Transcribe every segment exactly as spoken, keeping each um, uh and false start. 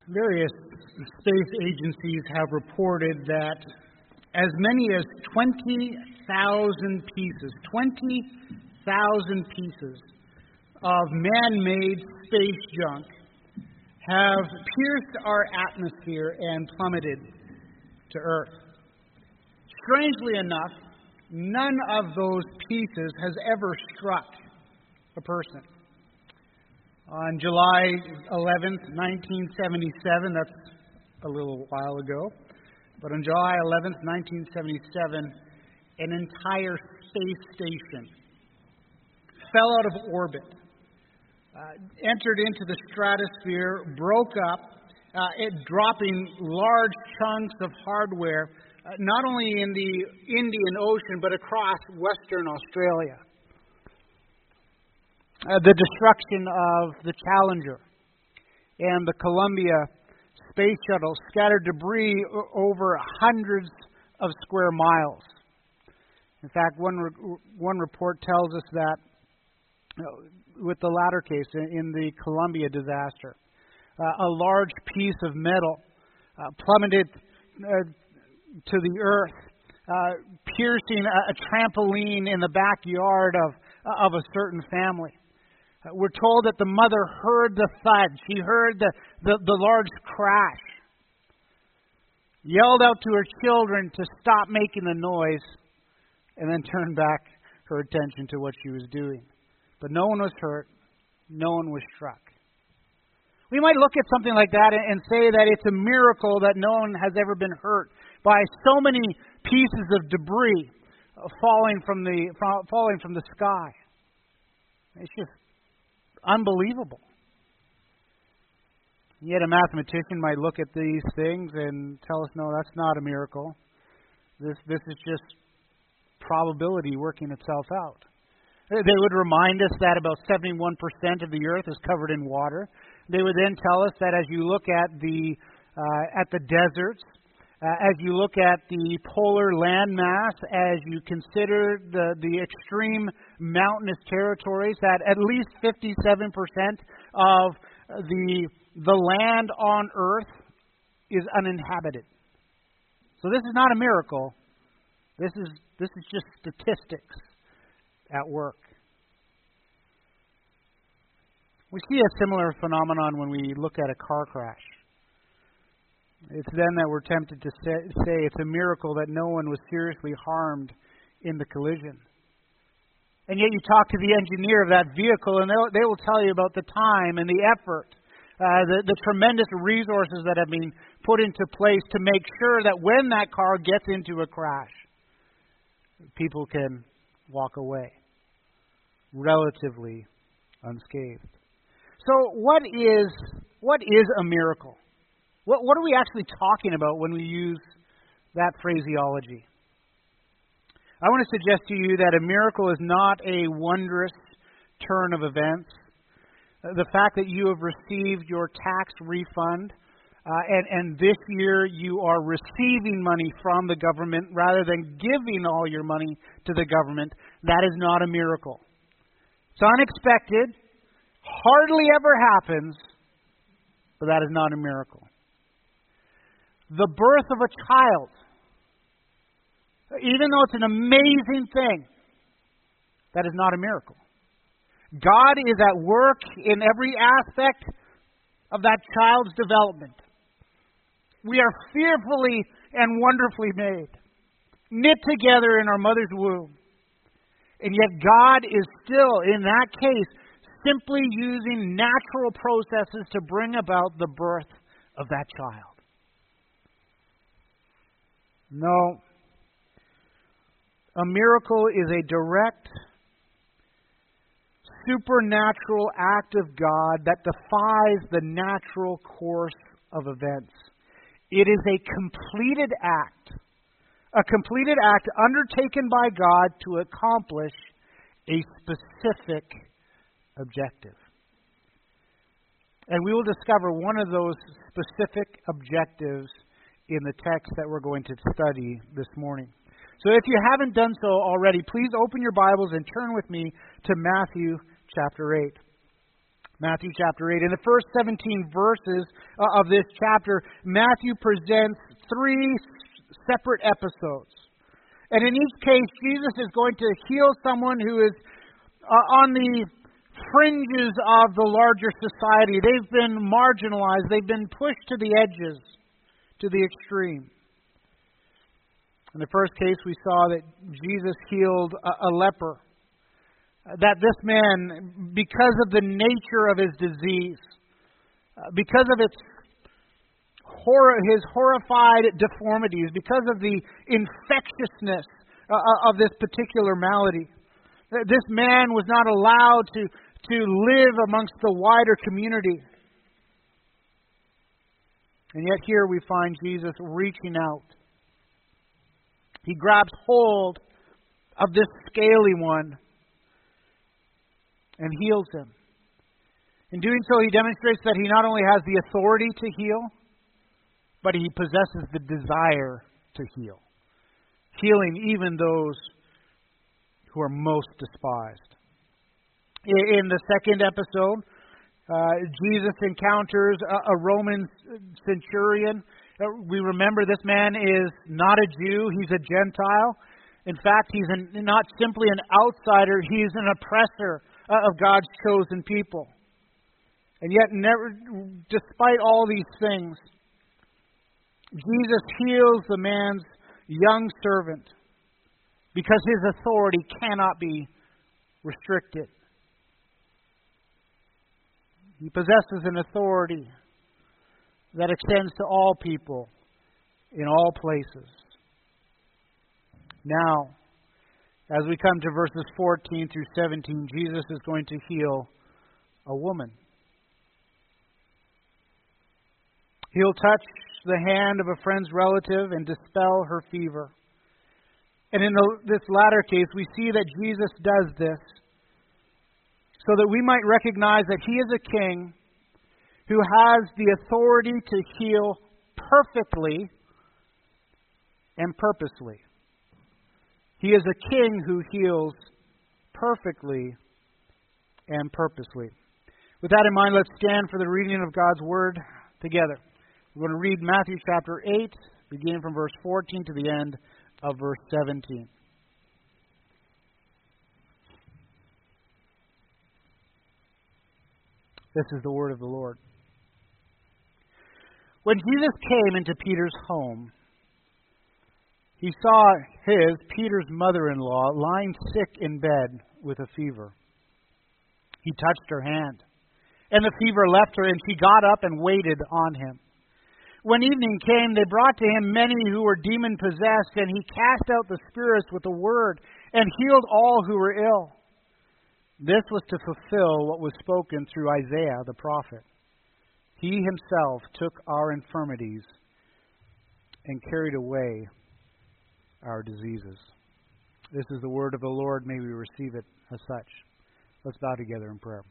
Various space agencies have reported that as many as twenty thousand pieces, twenty thousand pieces of man-made space junk have pierced our atmosphere and plummeted to Earth. Strangely enough, none of those pieces has ever struck a person. On July eleventh, nineteen seventy-seven, that's a little while ago, but on July eleventh, nineteen seventy-seven, an entire space station fell out of orbit, uh, entered into the stratosphere, broke up, uh, it dropping large chunks of hardware, uh, not only in the Indian Ocean, but across Western Australia. Uh, the destruction of the Challenger and the Columbia Space Shuttle scattered debris o- over hundreds of square miles. In fact, one re- one report tells us that uh, with the latter case, in, in the Columbia disaster, uh, a large piece of metal uh, plummeted uh, to the earth, uh, piercing a, a trampoline in the backyard of of a certain family. We're told that the mother heard the thud. She heard the, the, the large crash. Yelled out to her children to stop making the noise, and then turned back her attention to what she was doing. But no one was hurt. No one was struck. We might look at something like that and say that it's a miracle that no one has ever been hurt by so many pieces of debris falling from the falling from the sky. It's just unbelievable. Yet a mathematician might look at these things and tell us, no, that's not a miracle. This this is just probability working itself out. They would remind us that about seventy-one percent of the earth is covered in water. They would then tell us that as you look at the uh, at the deserts, uh, as you look at the polar landmass, as you consider the, the extreme mountainous territories, that at least fifty-seven percent of the the land on earth is uninhabited. So this is not a miracle. This is this is just statistics at work. We see a similar phenomenon when we look at a car crash. It's then that we're tempted to say, say it's a miracle that no one was seriously harmed in the collision. And yet you talk to the engineer of that vehicle and they will tell you about the time and the effort, uh, the, the tremendous resources that have been put into place to make sure that when that car gets into a crash, people can walk away relatively unscathed. So what is what is a miracle? What what are we actually talking about when we use that phraseology? I want to suggest to you that a miracle is not a wondrous turn of events. The fact that you have received your tax refund uh, and, and this year you are receiving money from the government rather than giving all your money to the government, that is not a miracle. It's unexpected, hardly ever happens, but that is not a miracle. The birth of a child, even though it's an amazing thing, that is not a miracle. God is at work in every aspect of that child's development. We are fearfully and wonderfully made, knit together in our mother's womb. And yet God is still, in that case, simply using natural processes to bring about the birth of that child. No. A miracle is a direct, supernatural act of God that defies the natural course of events. It is a completed act, a completed act undertaken by God to accomplish a specific objective. And we will discover one of those specific objectives in the text that we're going to study this morning. So if you haven't done so already, please open your Bibles and turn with me to Matthew chapter eight. Matthew chapter eight. In the first seventeen verses uh, of this chapter, Matthew presents three separate episodes. And in each case, Jesus is going to heal someone who is uh, on the fringes of the larger society. They've been marginalized. They've been pushed to the edges, to the extreme. In the first case, we saw that Jesus healed a, a leper. That this man, because of the nature of his disease, uh, because of its horror, his horrified deformities, because of the infectiousness uh, of this particular malady, this man was not allowed to, to live amongst the wider community. And yet here we find Jesus reaching out. He grabs hold of this scaly one and heals him. In doing so, he demonstrates that he not only has the authority to heal, but he possesses the desire to heal, healing even those who are most despised. In the second episode, uh, Jesus encounters a, a Roman centurion. Uh, we remember this man is not a Jew, he's a Gentile. In fact, he's an, not simply an outsider, he's an oppressor uh, of God's chosen people. And yet, never, despite all these things, Jesus heals the man's young servant because his authority cannot be restricted. He possesses an authority that extends to all people in all places. Now, as we come to verses fourteen through seventeen, Jesus is going to heal a woman. He'll touch the hand of a friend's relative and dispel her fever. And in the, this latter case, we see that Jesus does this so that we might recognize that He is a king who has the authority to heal perfectly and purposely. He is a king who heals perfectly and purposely. With that in mind, let's stand for the reading of God's Word together. We're going to read Matthew chapter eight, beginning from verse fourteen to the end of verse seventeen. This is the word of the Lord. When Jesus came into Peter's home, he saw his, Peter's mother-in-law, lying sick in bed with a fever. He touched her hand, and the fever left her, and she got up and waited on him. When evening came, they brought to him many who were demon-possessed, and he cast out the spirits with a word and healed all who were ill. This was to fulfill what was spoken through Isaiah the prophet. He himself took our infirmities and carried away our diseases. This is the word of the Lord. May we receive it as such. Let's bow together in prayer.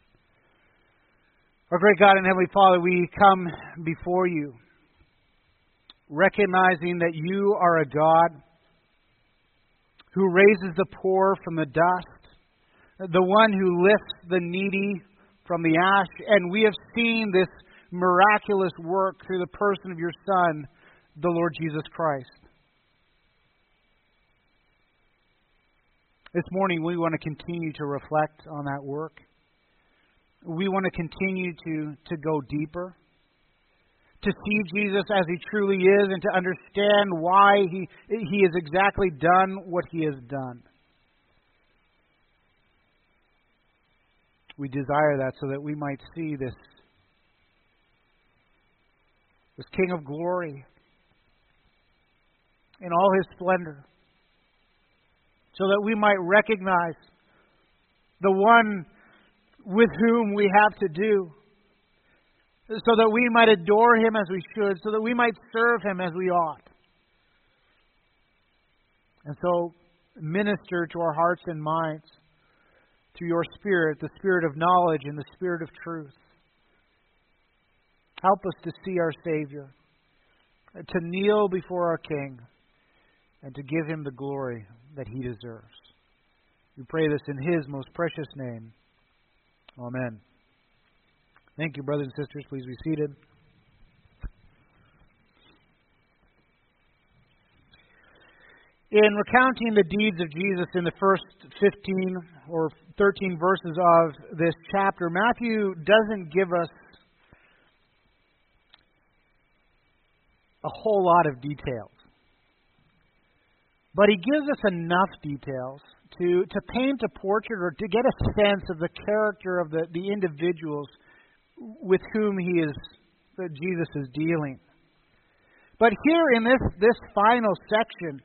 Our great God and Heavenly Father, we come before you, recognizing that you are a God who raises the poor from the dust, the one who lifts the needy from the ash, and we have seen this miraculous work through the person of your Son, the Lord Jesus Christ. This morning we want to continue to reflect on that work. We want to continue to, to go deeper, to see Jesus as He truly is, and to understand why He, he has exactly done what He has done. We desire that so that we might see this, this King of glory in all His splendor, so that we might recognize the one with whom we have to do, so that we might adore Him as we should, so that we might serve Him as we ought. And so minister to our hearts and minds through your Spirit, the Spirit of knowledge and the Spirit of truth. Help us to see our Savior, to kneel before our King, and to give Him the glory that He deserves. We pray this in His most precious name. Amen. Thank you, brothers and sisters. Please be seated. In recounting the deeds of Jesus in the first fifteen or thirteen verses of this chapter, Matthew doesn't give us a whole lot of details. But he gives us enough details to, to paint a portrait or to get a sense of the character of the, the individuals with whom he is that Jesus is dealing. But here in this, this final section,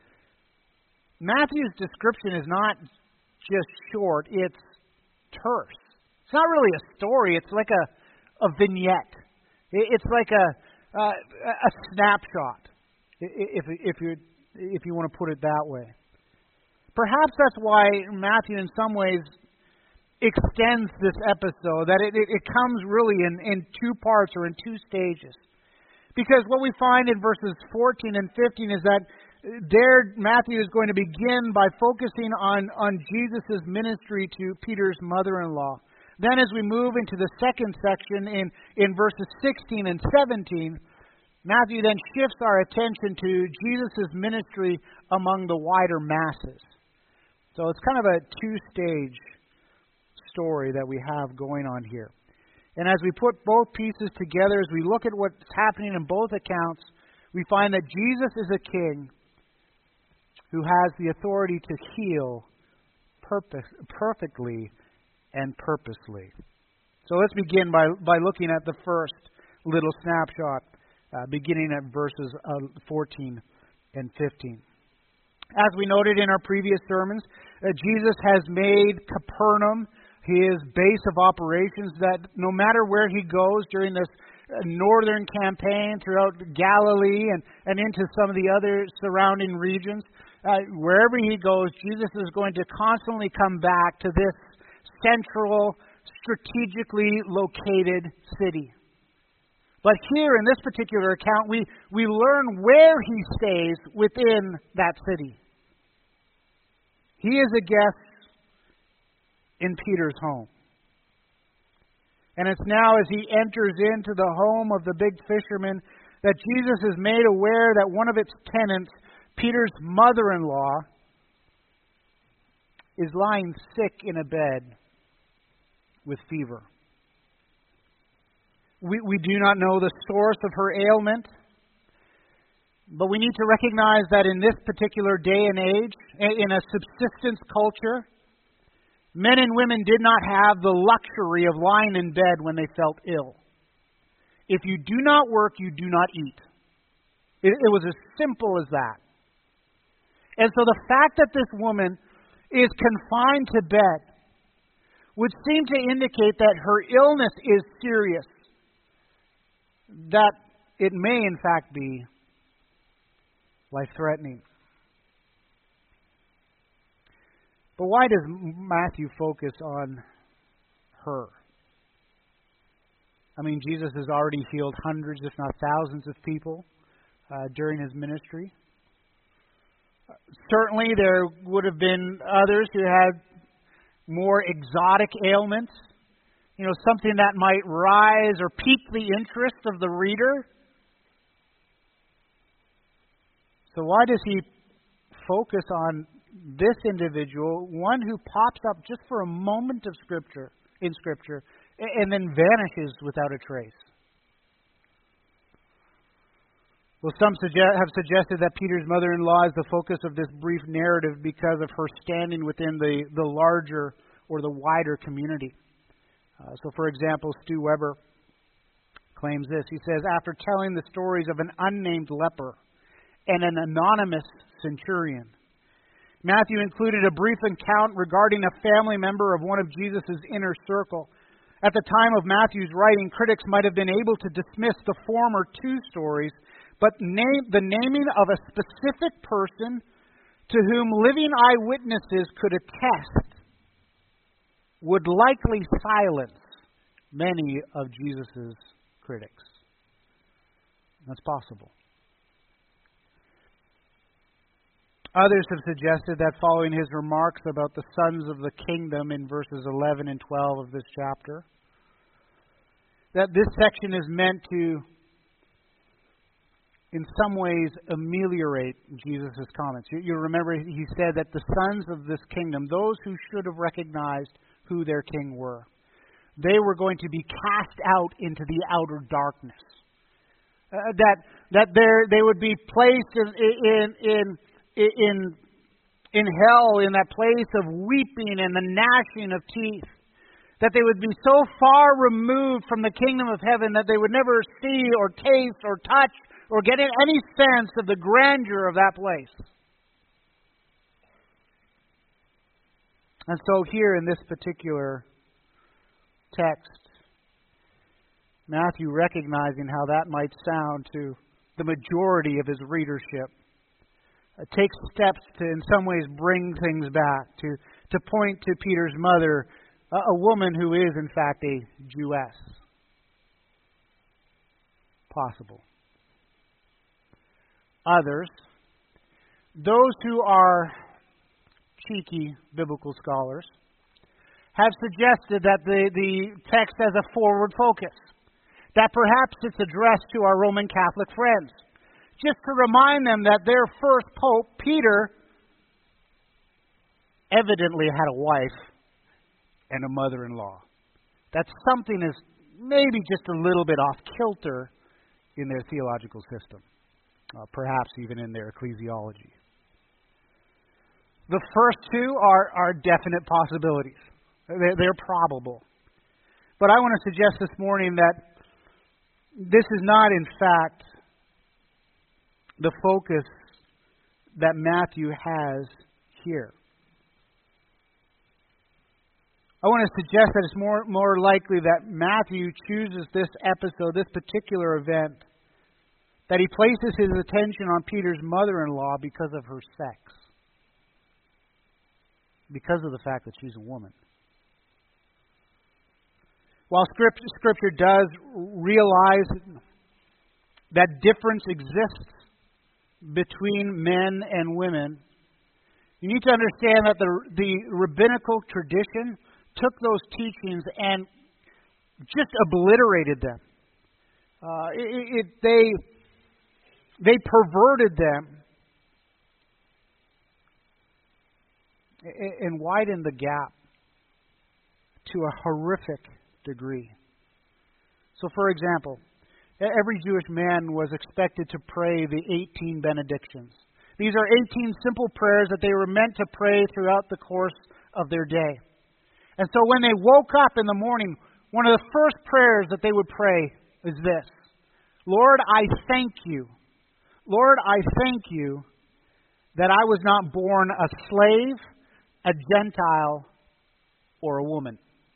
Matthew's description is not just short, it's terse. It's not really a story, it's like a, a vignette. It's like a, a, a snapshot, if, if, you, if you want to put it that way. Perhaps that's why Matthew in some ways extends this episode, that it, it, it comes really in, in two parts or in two stages. Because what we find in verses fourteen and fifteen is that there, Matthew is going to begin by focusing on, on Jesus' ministry to Peter's mother-in-law. Then as we move into the second section in, in verses sixteen and seventeen, Matthew then shifts our attention to Jesus' ministry among the wider masses. So it's kind of a two-stage story that we have going on here. And as we put both pieces together, as we look at what's happening in both accounts, we find that Jesus is a king who has the authority to heal purpose, perfectly and purposely. So let's begin by, by looking at the first little snapshot, uh, beginning at verses uh, fourteen and fifteen. As we noted in our previous sermons, uh, Jesus has made Capernaum his base of operations, that no matter where he goes during this northern campaign throughout Galilee and, and into some of the other surrounding regions, Uh, wherever he goes, Jesus is going to constantly come back to this central, strategically located city. But here in this particular account, we, we learn where he stays within that city. He is a guest in Peter's home. And it's now as he enters into the home of the big fisherman that Jesus is made aware that one of its tenants, Peter's mother-in-law, is lying sick in a bed with fever. We, we do not know the source of her ailment, but we need to recognize that in this particular day and age, in a subsistence culture, men and women did not have the luxury of lying in bed when they felt ill. If you do not work, you do not eat. It, it was as simple as that. And so the fact that this woman is confined to bed would seem to indicate that her illness is serious, that it may in fact be life-threatening. But why does Matthew focus on her? I mean, Jesus has already healed hundreds, if not thousands, of people uh, during his ministry. Certainly, there would have been others who had more exotic ailments, you know, something that might rise or pique the interest of the reader. So why does he focus on this individual, one who pops up just for a moment of Scripture in Scripture and then vanishes without a trace? Well, some suggest, have suggested that Peter's mother-in-law is the focus of this brief narrative because of her standing within the, the larger or the wider community. Uh, so, for example, Stu Weber claims this. He says, after telling the stories of an unnamed leper and an anonymous centurion, Matthew included a brief account regarding a family member of one of Jesus' inner circle. At the time of Matthew's writing, critics might have been able to dismiss the former two stories, but name, the naming of a specific person to whom living eyewitnesses could attest would likely silence many of Jesus' critics. That's possible. Others have suggested that following his remarks about the sons of the kingdom in verses eleven and twelve of this chapter, that this section is meant to, in some ways, ameliorate Jesus' comments. You, you remember he said that the sons of this kingdom, those who should have recognized who their king were, they were going to be cast out into the outer darkness. Uh, that that they would be placed in in in in in hell, in that place of weeping and the gnashing of teeth. That they would be so far removed from the kingdom of heaven that they would never see or taste or touch or get any sense of the grandeur of that place. And so here in this particular text, Matthew, recognizing how that might sound to the majority of his readership, uh, takes steps to in some ways bring things back, to, to point to Peter's mother, uh, a woman who is in fact a Jewess. Possible. Others, those who are cheeky biblical scholars, have suggested that the, the text has a forward focus, that perhaps it's addressed to our Roman Catholic friends, just to remind them that their first pope, Peter, evidently had a wife and a mother-in-law. That something is maybe just a little bit off kilter in their theological system, uh, perhaps even in their ecclesiology. The first two are, are definite possibilities. They're, they're probable. But I want to suggest this morning that this is not, in fact, the focus that Matthew has here. I want to suggest that it's more, more likely that Matthew chooses this episode, this particular event, that he places his attention on Peter's mother-in-law because of her sex. Because of the fact that she's a woman. While Scripture, Scripture does realize that difference exists between men and women, you need to understand that the, the rabbinical tradition took those teachings and just obliterated them. Uh, it, it, they, they perverted them and widened the gap to a horrific degree. So, for example, every Jewish man was expected to pray the eighteen benedictions. These are eighteen simple prayers that they were meant to pray throughout the course of their day. And so when they woke up in the morning, one of the first prayers that they would pray is this: Lord, I thank you. Lord, I thank you that I was not born a slave, a Gentile, or a woman.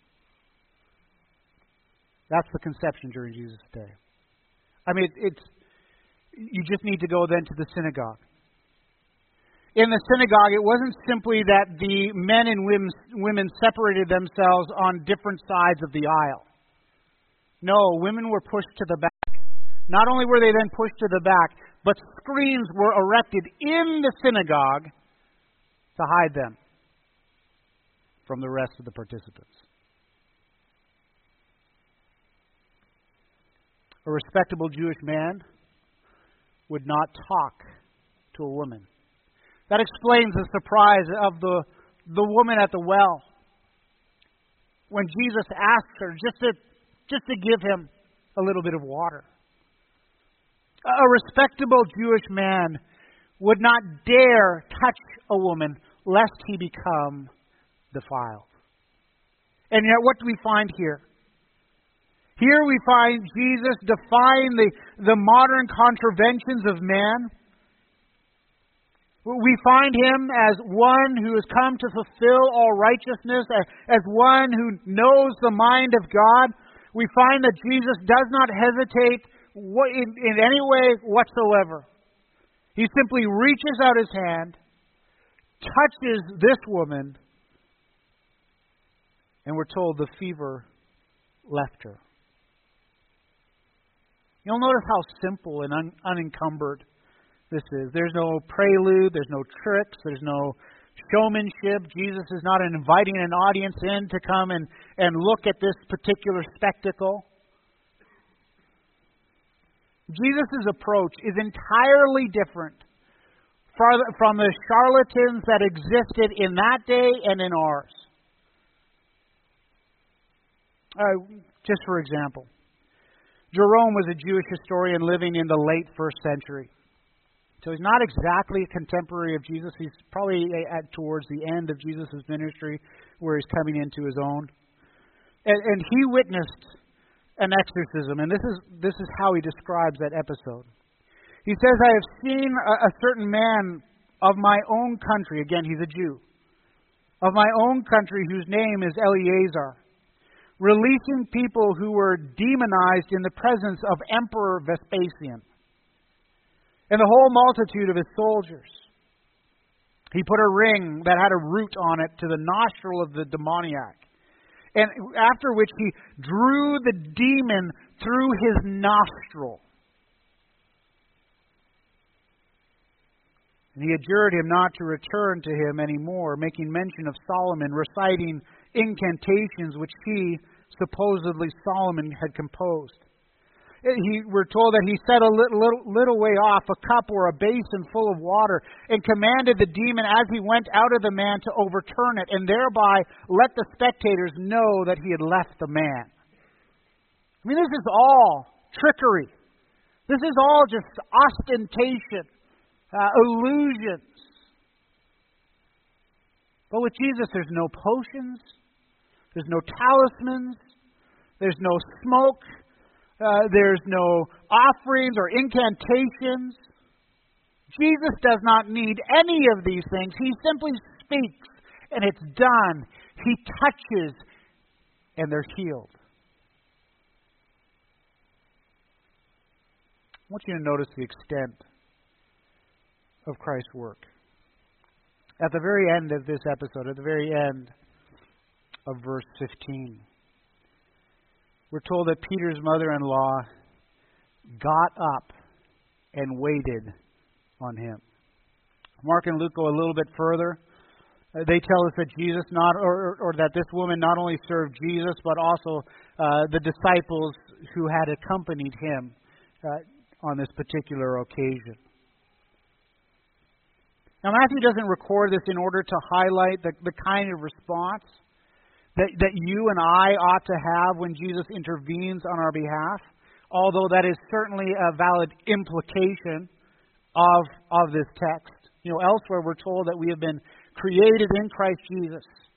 That's the conception during Jesus' day. I mean, it's you just need to go then to the synagogue. In the synagogue, it wasn't simply that the men and women separated themselves on different sides of the aisle. No, women were pushed to the back. Not only were they then pushed to the back, but screens were erected in the synagogue to hide them from the rest of the participants. A respectable Jewish man would not talk to a woman. That explains the surprise of the, the woman at the well when Jesus asked her just to, just to give him a little bit of water. A respectable Jewish man would not dare touch a woman lest he become defiled. And yet what do we find here? Here we find Jesus defying the, the modern contraventions of man. We find him as one who has come to fulfill all righteousness, as one who knows the mind of God. We find that Jesus does not hesitate in, in any way whatsoever. He simply reaches out his hand, touches this woman, and we're told the fever left her. You'll notice how simple and un- unencumbered this is. There's no prelude, there's no tricks, there's no showmanship. Jesus is not inviting an audience in to come and, and look at this particular spectacle. Jesus' approach is entirely different from the charlatans that existed in that day and in ours. Uh, just for example, Jerome was a Jewish historian living in the late first century. So he's not exactly a contemporary of Jesus. He's probably at towards the end of Jesus' ministry where he's coming into his own. And, and he witnessed an exorcism, and this is this is how he describes that episode. He says, I have seen a, a certain man of my own country, again, he's a Jew, of my own country whose name is Eleazar, releasing people who were demonized in the presence of Emperor Vespasian and the whole multitude of his soldiers. He put a ring that had a root on it to the nostril of the demoniac, and after which he drew the demon through his nostril. And he adjured him not to return to him any more, making mention of Solomon, reciting incantations which he, supposedly Solomon, had composed. He, we're told that he set a little, little, little way off a cup or a basin full of water and commanded the demon as he went out of the man to overturn it and thereby let the spectators know that he had left the man. I mean, this is all trickery. This is all just ostentation, uh, illusions. But with Jesus, there's no potions, there's no talismans, there's no smoke. Uh, there's no offerings or incantations. Jesus does not need any of these things. He simply speaks, and it's done. He touches, and they're healed. I want you to notice the extent of Christ's work. At the very end of this episode, at the very end of verse fifteen, we're told that Peter's mother-in-law got up and waited on him. Mark and Luke go a little bit further. Uh, they tell us that Jesus not, or, or that this woman not only served Jesus, but also uh, the disciples who had accompanied him uh, on this particular occasion. Now, Matthew doesn't record this in order to highlight the, the kind of response That, that you and I ought to have when Jesus intervenes on our behalf, although that is certainly a valid implication of, of this text. You know, elsewhere we're told that we have been created in Christ Jesus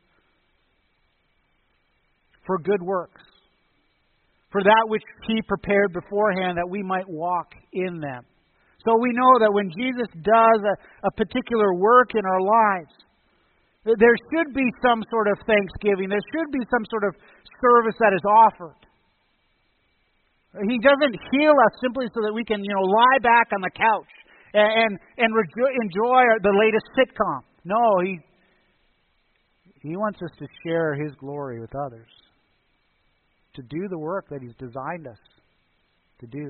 for good works, for that which He prepared beforehand that we might walk in them. So we know that when Jesus does a, a particular work in our lives, there should be some sort of thanksgiving. There should be some sort of service that is offered. He doesn't heal us simply so that we can, you know, lie back on the couch and and, and rejo- enjoy the latest sitcom. No, he he wants us to share His glory with others, to do the work that He's designed us to do.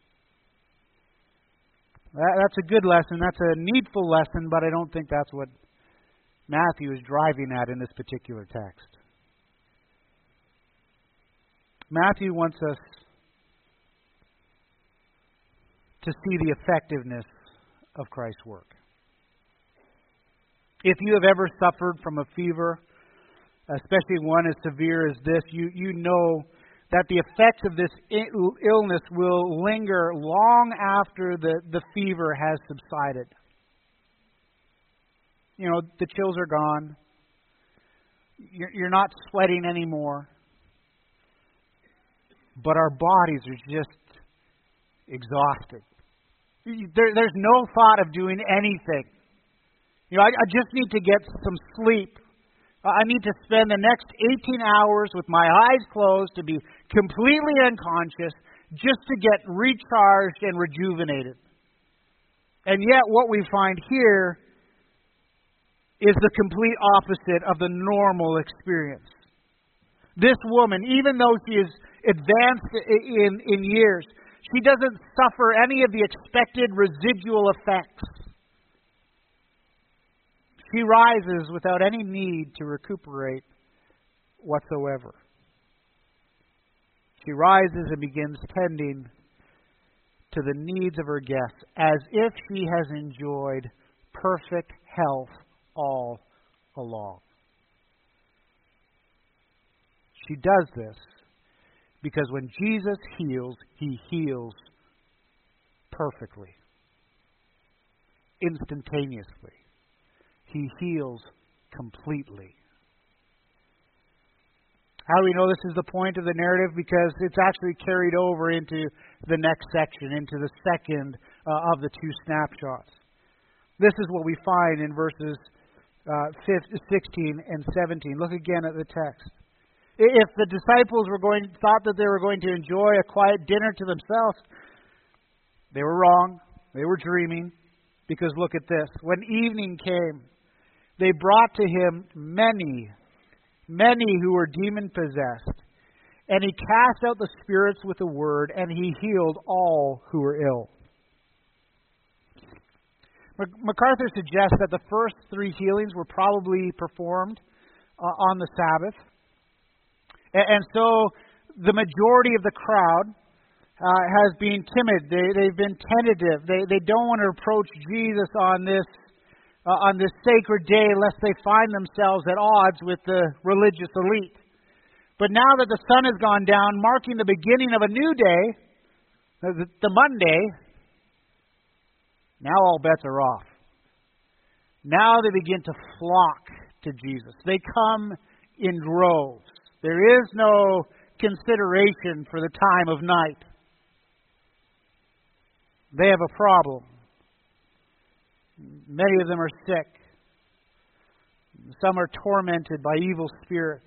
That, that's a good lesson. That's a needful lesson, but I don't think that's what Matthew is driving at in this particular text. Matthew wants us to see the effectiveness of Christ's work. If you have ever suffered from a fever, especially one as severe as this, you, you know that the effects of this illness will linger long after the, the fever has subsided. You know, the chills are gone. You're, you're not sweating anymore. But our bodies are just exhausted. There, there's no thought of doing anything. You know, I, I just need to get some sleep. I need to spend the next eighteen hours with my eyes closed to be completely unconscious just to get recharged and rejuvenated. And yet what we find here is the complete opposite of the normal experience. This woman, even though she is advanced in, in years, she doesn't suffer any of the expected residual effects. She rises without any need to recuperate whatsoever. She rises and begins tending to the needs of her guests as if she has enjoyed perfect health all along. She does this because when Jesus heals, He heals perfectly, instantaneously. He heals completely. How do we know this is the point of the narrative? Because it's actually carried over into the next section, into the second uh, of the two snapshots. This is what we find in verses uh, sixteen and seventeen. Look again at the text. If the disciples were going, thought that they were going to enjoy a quiet dinner to themselves, they were wrong. They were dreaming. Because look at this. When evening came, they brought to Him many, many who were demon-possessed. And He cast out the spirits with a word, and He healed all who were ill. MacArthur suggests that the first three healings were probably performed uh, on the Sabbath. And so the majority of the crowd uh, has been timid. They, they've been tentative. They, they don't want to approach Jesus on this uh, on this sacred day lest they find themselves at odds with the religious elite. But now that the sun has gone down, marking the beginning of a new day, the, the Monday, now all bets are off. Now they begin to flock to Jesus. They come in droves. There is no consideration for the time of night. They have a problem. Many of them are sick. Some are tormented by evil spirits.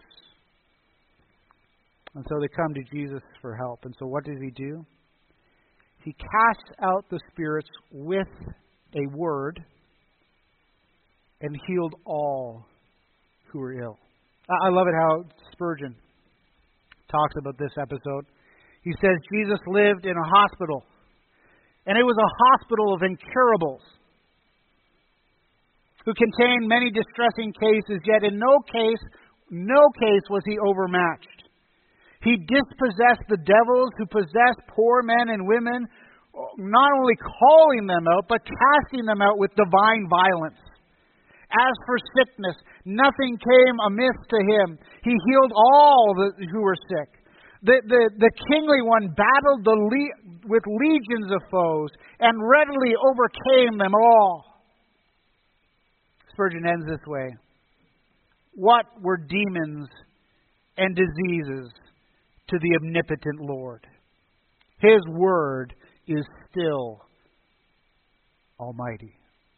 And so they come to Jesus for help. And so what does He do? He casts out the spirits with a word and healed all who were ill. I love it how Spurgeon talks about this episode. He says Jesus lived in a hospital, and it was a hospital of incurables who contained many distressing cases, yet in no case, no case was He overmatched. He dispossessed the devils who possessed poor men and women, not only calling them out, but casting them out with divine violence. As for sickness, nothing came amiss to Him. He healed all the, who were sick. The, the, the kingly one battled the le- with legions of foes and readily overcame them all. Spurgeon ends this way. What were demons and diseases to the omnipotent Lord? His word is still almighty.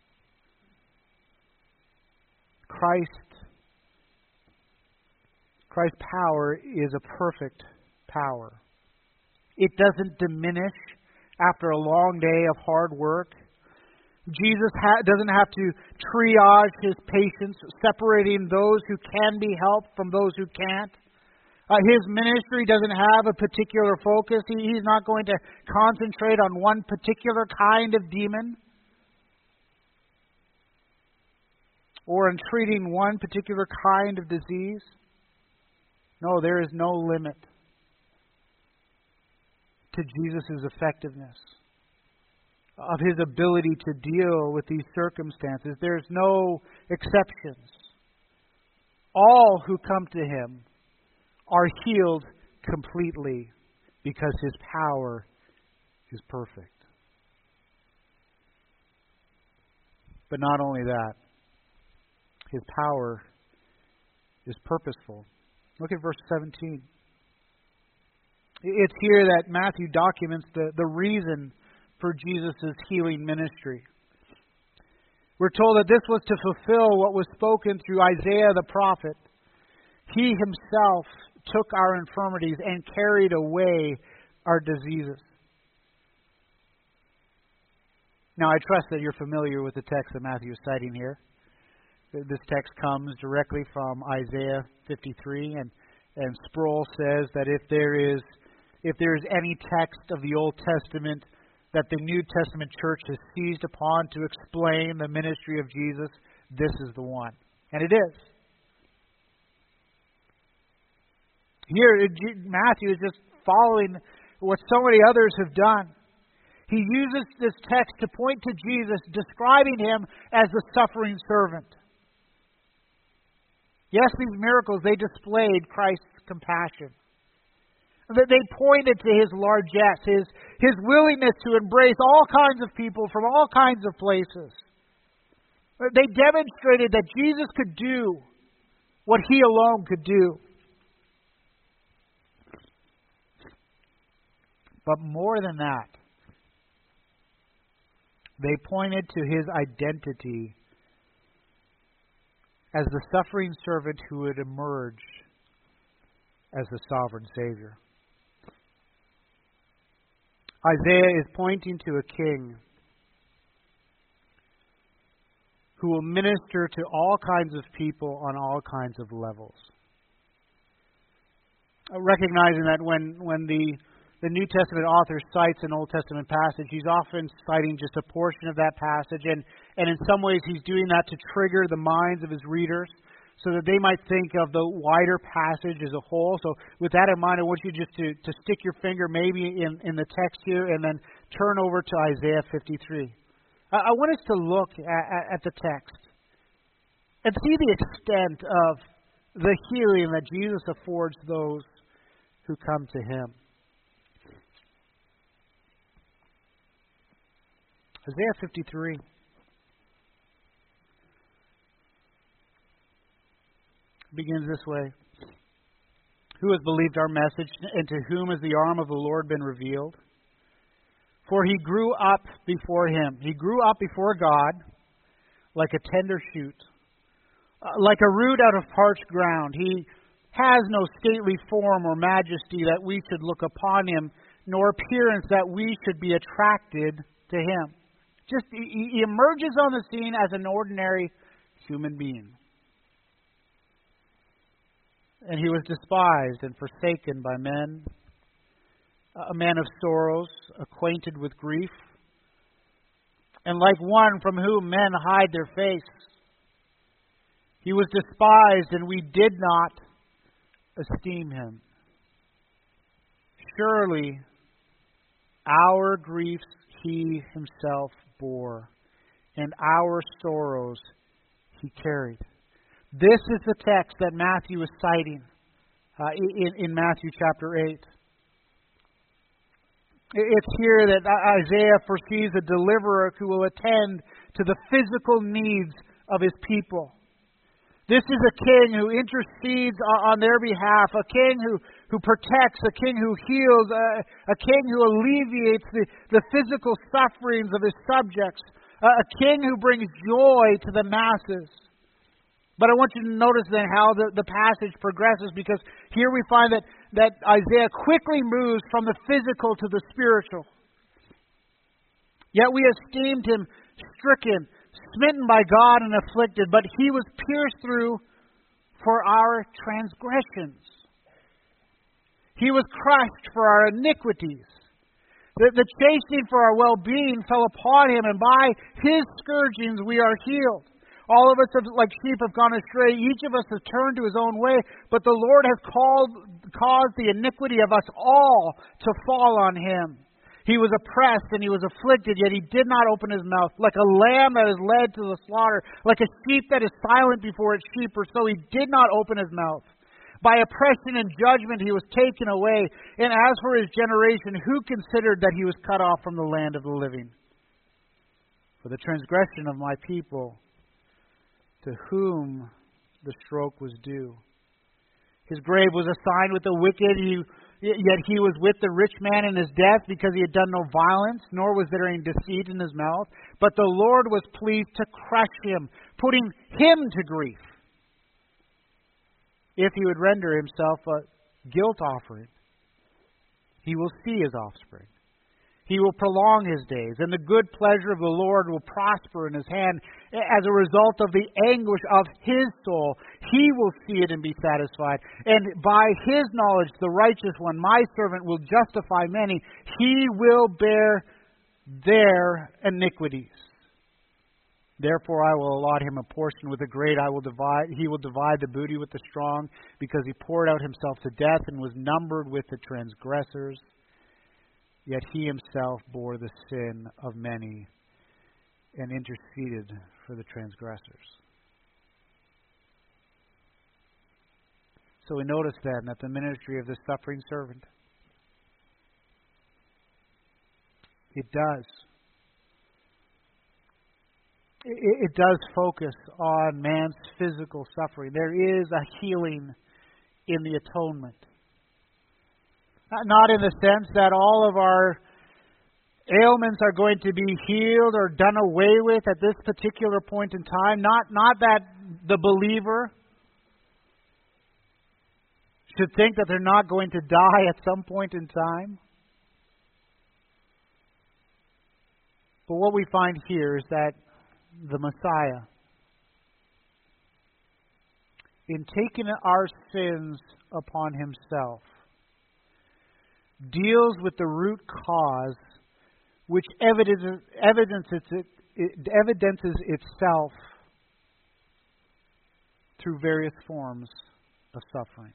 Christ, Christ's power is a perfect power. It doesn't diminish after a long day of hard work. Jesus ha- doesn't have to triage His patients, separating those who can be helped from those who can't. Uh, his ministry doesn't have a particular focus. He, he's not going to concentrate on one particular kind of demon or in treating one particular kind of disease. No, there is no limit to Jesus' effectiveness, of His ability to deal with these circumstances. There's no exceptions. All who come to Him are healed completely because His power is perfect. But not only that, His power is purposeful. Look at verse seventeen. It's here that Matthew documents the, the reason for Jesus' healing ministry. We're told that this was to fulfill what was spoken through Isaiah the prophet. He Himself took our infirmities and carried away our diseases. Now, I trust that you're familiar with the text that Matthew is citing here. This text comes directly from Isaiah fifty-three, and, and Sproul says that if there is if there is any text of the Old Testament that the New Testament church has seized upon to explain the ministry of Jesus, this is the one. And it is. Here, Matthew is just following what so many others have done. he uses this text to point to Jesus, describing him as the suffering servant. Yes, these miracles, they displayed Christ's compassion. They pointed to his largesse, his, his willingness to embrace all kinds of people from all kinds of places. They demonstrated that Jesus could do what he alone could do. But more than that, they pointed to his identity as the suffering servant who would emerge as the sovereign Savior. Isaiah is pointing to a king who will minister to all kinds of people on all kinds of levels. Recognizing that when, when the, the New Testament author cites an Old Testament passage, he's often citing just a portion of that passage, and, and in some ways he's doing that to trigger the minds of his readers so that they might think of the wider passage as a whole. So with that in mind, I want you just to, to stick your finger maybe in, in the text here and then turn over to Isaiah fifty-three. I, I want us to look at, at the text and see the extent of the healing that Jesus affords those who come to him. Isaiah fifty-three. Begins this way. Who has believed our message, and to whom has the arm of the Lord been revealed? For he grew up before him. He grew up before God like a tender shoot, uh, like a root out of parched ground. He has no stately form or majesty that we should look upon him, nor appearance that we should be attracted to him. Just he, he emerges on the scene as an ordinary human being. And he was despised and forsaken by men, a man of sorrows, acquainted with grief, and like one from whom men hide their face. He was despised, and we did not esteem him. Surely our griefs he himself bore, and our sorrows he carried. This is the text that Matthew is citing uh, in, in Matthew chapter eight. It's here that Isaiah foresees a deliverer who will attend to the physical needs of his people. This is a king who intercedes on their behalf, a king who, who protects, a king who heals, a, a king who alleviates the, the physical sufferings of his subjects, a, a king who brings joy to the masses. But I want you to notice then how the, the passage progresses, because here we find that, that Isaiah quickly moves from the physical to the spiritual. Yet we esteemed him stricken, smitten by God and afflicted, but he was pierced through for our transgressions. He was crushed for our iniquities. The, the chastening for our well-being fell upon him, and by his scourgings we are healed. All of us have, like sheep have gone astray. Each of us has turned to his own way. But the Lord has called, caused the iniquity of us all to fall on him. He was oppressed and he was afflicted, yet he did not open his mouth. Like a lamb that is led to the slaughter, like a sheep that is silent before its shearer, so he did not open his mouth. By oppression and judgment he was taken away. And as for his generation, who considered that he was cut off from the land of the living? For the transgression of my people, to whom the stroke was due. His grave was assigned with the wicked, he, yet he was with the rich man in his death, because he had done no violence, nor was there any deceit in his mouth. But the Lord was pleased to crush him, putting him to grief. If he would render himself a guilt offering, he will see his offspring. He will prolong his days, and the good pleasure of the Lord will prosper in his hand. As a result of the anguish of his soul, he will see it and be satisfied. And by his knowledge, the righteous one, my servant, will justify many. He will bear their iniquities. Therefore I will allot him a portion with the great. I will divide. He will divide the booty with the strong, because he poured out himself to death and was numbered with the transgressors. Yet he himself bore the sin of many and interceded for the transgressors. So we notice then that the ministry of the suffering servant, it does. It, it does focus on man's physical suffering. There is a healing in the atonement. Not in the sense that all of our ailments are going to be healed or done away with at this particular point in time. Not, not that the believer should think that they're not going to die at some point in time. But what we find here is that the Messiah, in taking our sins upon himself, deals with the root cause which evidences, evidences, it, it evidences itself through various forms of suffering.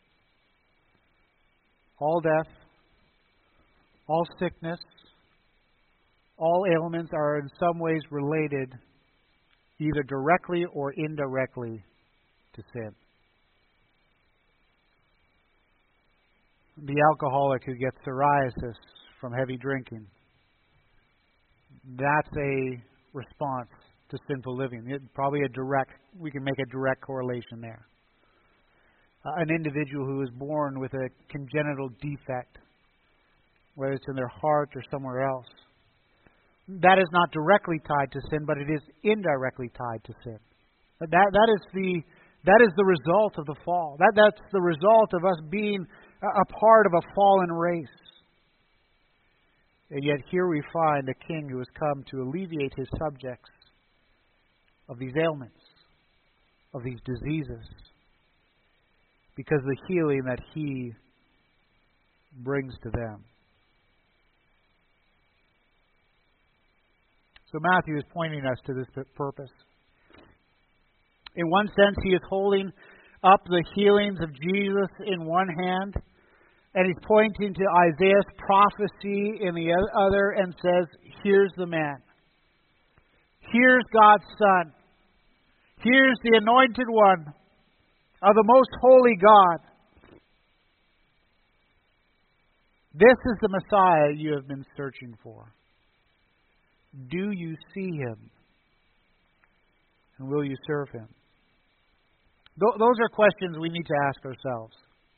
All death, all sickness, all ailments are in some ways related either directly or indirectly to sin. The alcoholic who gets psoriasis from heavy drinking, that's a response to sinful living. It, probably a direct, we can make a direct correlation there. Uh, an individual who is born with a congenital defect, whether it's in their heart or somewhere else, that is not directly tied to sin, but it is indirectly tied to sin. That that is the that is the result of the fall. That that's the result of us being a part of a fallen race. And yet here we find a king who has come to alleviate his subjects of these ailments, of these diseases, because of the healing that he brings to them. So Matthew is pointing us to this purpose. In one sense, he is holding up the healings of Jesus in one hand, and he's pointing to Isaiah's prophecy in the other and says, here's the man. Here's God's Son. Here's the anointed one of the most holy God. This is the Messiah you have been searching for. Do you see him? And will you serve him? Th- those are questions we need to ask ourselves.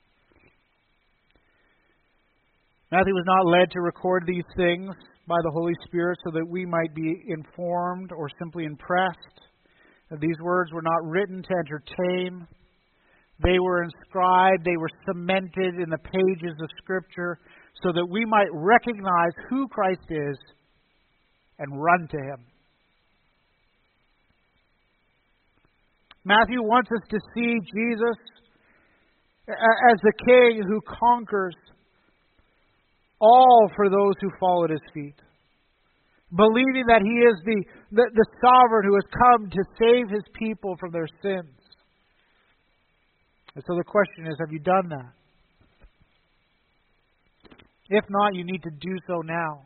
Matthew was not led to record these things by the Holy Spirit so that we might be informed or simply impressed. These words were not written to entertain. They were inscribed, they were cemented in the pages of Scripture so that we might recognize who Christ is and run to him. Matthew wants us to see Jesus as the King who conquers all for those who fall at his feet, believing that he is the, the, the sovereign who has come to save his people from their sins. And so the question is, have you done that? If not, you need to do so now.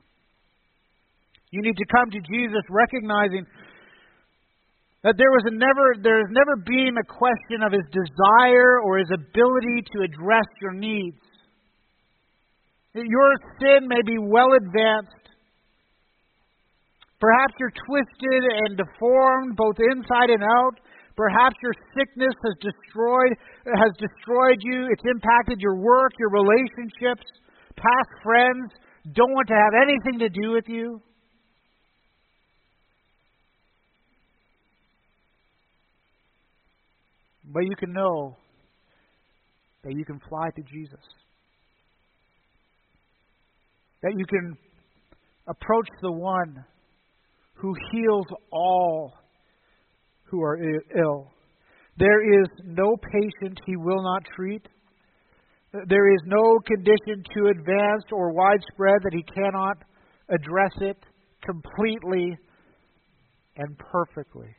You need to come to Jesus recognizing that there was a never, there has never been a question of his desire or his ability to address your needs. Your sin may be well advanced. Perhaps you're twisted and deformed both inside and out. Perhaps your sickness has destroyed has destroyed you. It's impacted your work, your relationships. Past friends don't want to have anything to do with you. But you can know that you can fly to Jesus. That you can approach the one who heals all who are ill. There is no patient he will not treat. There is no condition too advanced or widespread that he cannot address it completely and perfectly.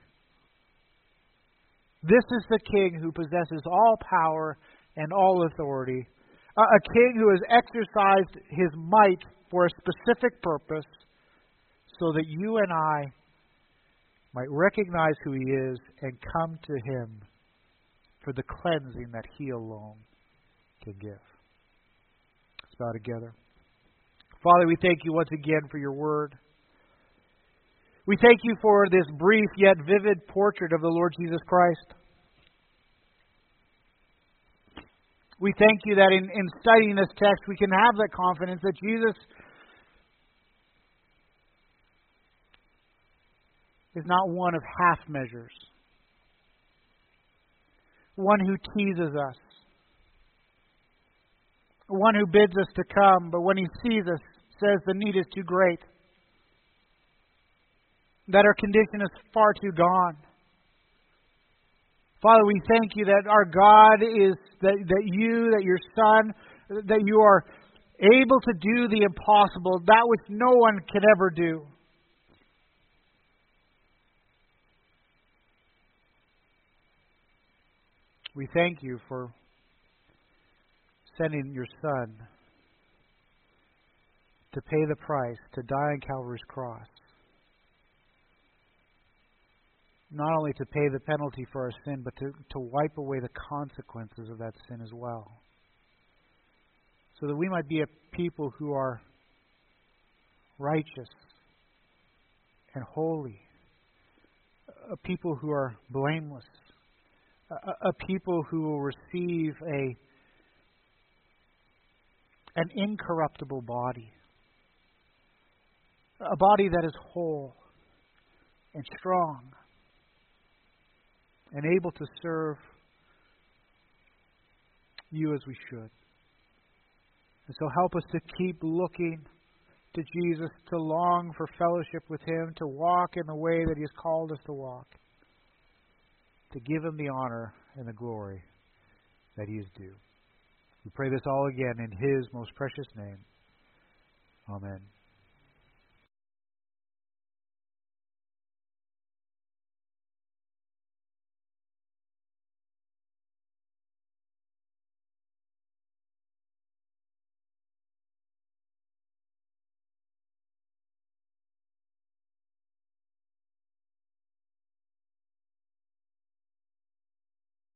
This is the King who possesses all power and all authority. A king who has exercised his might for a specific purpose, so that you and I might recognize who He is and come to Him for the cleansing that He alone can give. Let's bow together. Father, we thank You once again for Your Word. We thank You for this brief yet vivid portrait of the Lord Jesus Christ. We thank You that in, in studying this text we can have that confidence that Jesus is not one of half measures, one who teases us, one who bids us to come, but when He sees us, says the need is too great, that our condition is far too gone. Father, we thank You that our God is, that, that You, that Your Son, that You are able to do the impossible, that which no one can ever do. We thank You for sending Your Son to pay the price, to die on Calvary's cross. Not only to pay the penalty for our sin, but to, to wipe away the consequences of that sin as well. So that we might be a people who are righteous and holy. A people who are blameless. A, a people who will receive a an incorruptible body. A body that is whole and strong and able to serve You as we should. And so help us to keep looking to Jesus, to long for fellowship with Him, to walk in the way that He has called us to walk, to give Him the honor and the glory that He is due. We pray this all again in His most precious name. Amen.